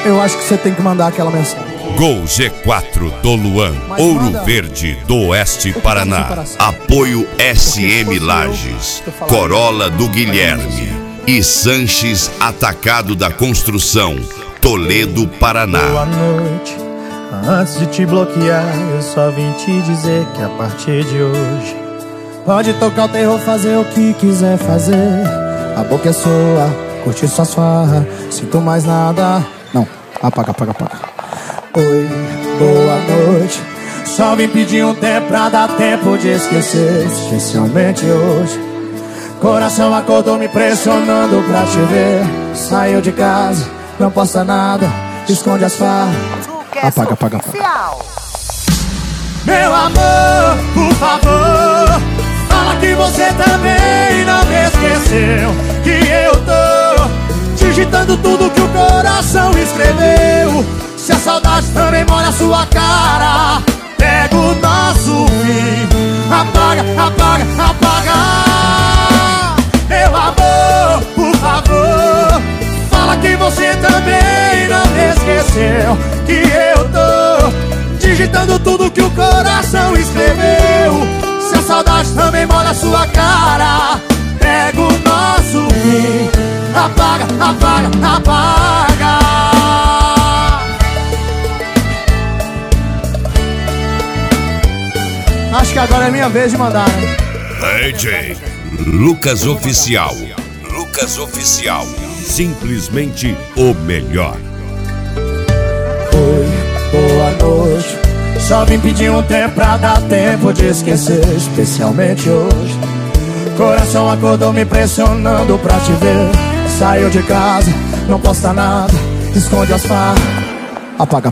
eu acho que você tem que mandar aquela mensagem. Gol G4 do Luan, Ouro Verde do Oeste Paraná. Apoio SM Lages, Corolla do Guilherme e Sanches Atacado da Construção, Toledo, Paraná. Boa noite, antes de te bloquear, eu só vim te dizer que a partir de hoje pode tocar o terror, fazer o que quiser fazer. A boca é sua, curtir suas farras, sinto mais nada. Não, apaga. Oi, boa noite. Só vim pedir um tempo pra dar tempo de esquecer, especialmente hoje. Coração acordou me pressionando pra te ver. Saiu de casa, não posta nada, esconde as farras. Apaga. Meu amor, por favor, fala que você também não me esqueceu. Que eu tô digitando tudo que o coração escreveu. Se a saudade também molha a sua cara, pega o nosso fim. Apaga. Meu amor, por favor, fala que você também não me esqueceu. Que eu tô digitando tudo que o coração escreveu. Se a saudade também molha a sua cara, pega o nosso fim. Apaga. Acho que agora é minha vez de mandar, né? DJ Lucas Oficial. Simplesmente o melhor. Oi, boa noite. Só vim pedir um tempo pra dar tempo de esquecer, especialmente hoje. Coração acordou me pressionando pra te ver. Saiu de casa, não posta nada, esconde as farras. Apaga.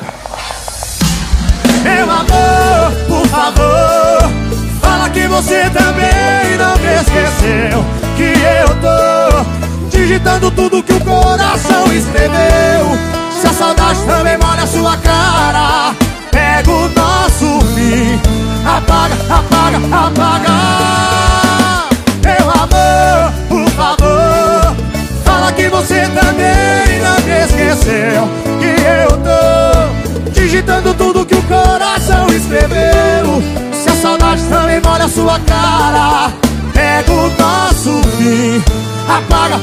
Meu amor, por favor, fala que você também não me esqueceu. Que eu tô digitando tudo que o coração escreveu. Se a saudade também molha a sua cara, pega o nosso fim. Apaga. Meu amor, por favor, fala que você também não me esqueceu. Que eu tô digitando tudo que o coração escreveu. Se a saudade também molha a sua cara, pega o nosso fim. Apaga.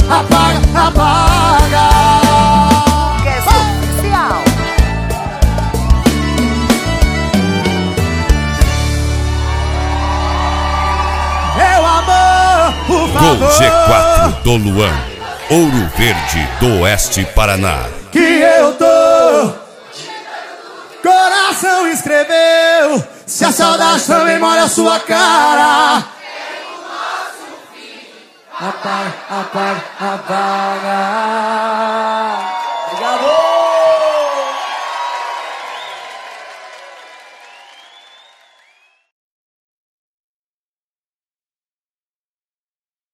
Meu amor, por favor. Gol G4 do Luan, Ouro Verde do Oeste Paraná. Que eu tô, coração escreveu. Se a saudade também molha a sua cara, apaga.